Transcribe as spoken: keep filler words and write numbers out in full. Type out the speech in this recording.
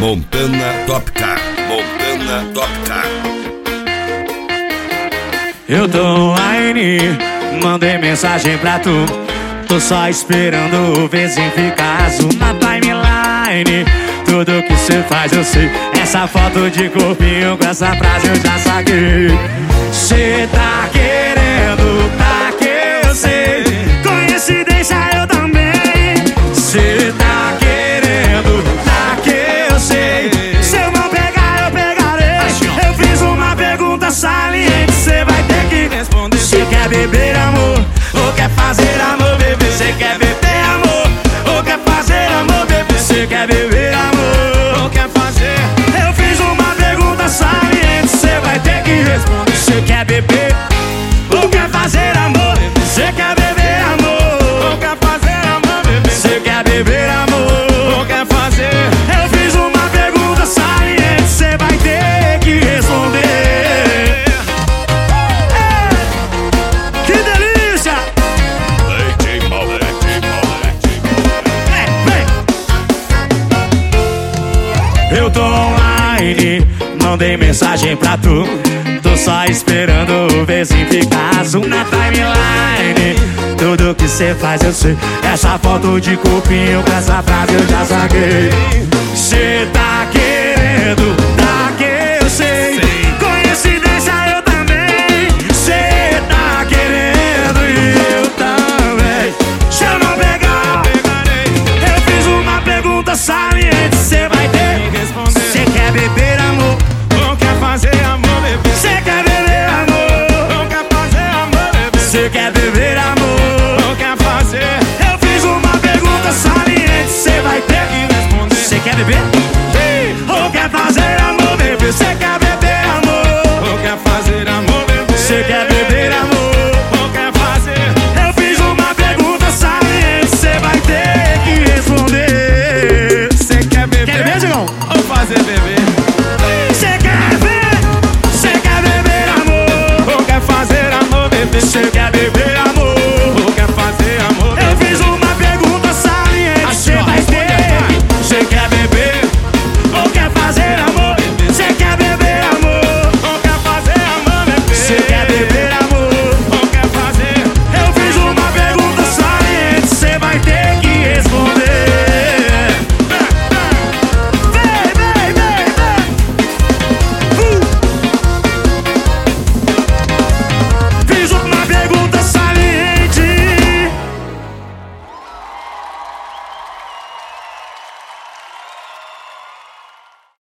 Montana Top Car, Montana Top Car. Eu tô online, mandei mensagem pra tu. Tô só esperando o vizinho ficar azul na timeline. Tudo que cê faz eu sei. Essa foto de corpinho com essa frase eu já saquei. Cê tá querendo, tá que eu sei. Coincidência eu também. Cê tá querendo, tá que eu sei. Se eu não pegar eu pegarei. Eu fiz uma pergunta saliente, cê vai ter que responder. Cê quer beber amor ou quer fazer amor, bebê? Cê quer beber amor ou quer fazer amor, bebê? Cê quer beber amor ou quer fazer? Eu fiz uma pergunta saliente, cê vai ter que responder. Cê quer beber ou quer fazer amor? Cê quer beber amor ou quer fazer amor, bebê? Cê quer beber amor ou quer fazer? Eu fiz uma pergunta saliente, cê vai ter que responder. Que delícia! Leite Moleque, Moleque. Eu tô online, mandei mensagem pra tu. Tô só esperando o vizinho ficar azul na timeline. Tudo que cê faz eu sei. Essa foto de corpinho com essa frase eu já saquei. Cê tá querendo, tá que eu sei. Coincidência eu também. Cê tá querendo e eu também. Se eu não pegar, eu fiz uma pergunta saliente, cê vai ter que responder. Cê quer beber amor ou quer fazer amor, bebê? Cê quer beber amor ou quer fazer amor, bebê? Cê quer beber amor ou quer fazer? Eu fiz uma pergunta saliente, cê vai ter que responder. Cê quer beber? Ou quer fazer amor, bebê? Cê quer beber amor ou quer fazer amor, bebê? Cê quer beber amor ou quer fazer? Eu fiz uma pergunta saliente, cê vai ter que responder. Cê quer beber? Quer beber, Digão? Ou fazer beber?